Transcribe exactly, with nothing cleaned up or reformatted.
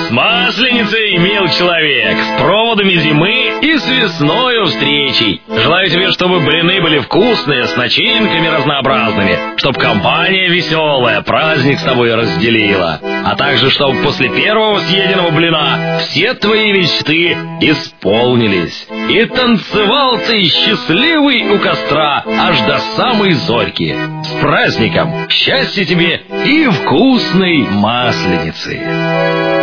С Масленицей, мил человек, с проводами зимы и с весною встречей. Желаю тебе, чтобы блины были вкусные, с начинками разнообразными, чтоб компания веселая праздник с тобой разделила, а также, чтобы после первого съеденного блина все твои мечты исполнились. И танцевал ты счастливый у костра аж до самой зорьки. С праздником! Счастья тебе и вкусной Масленицы!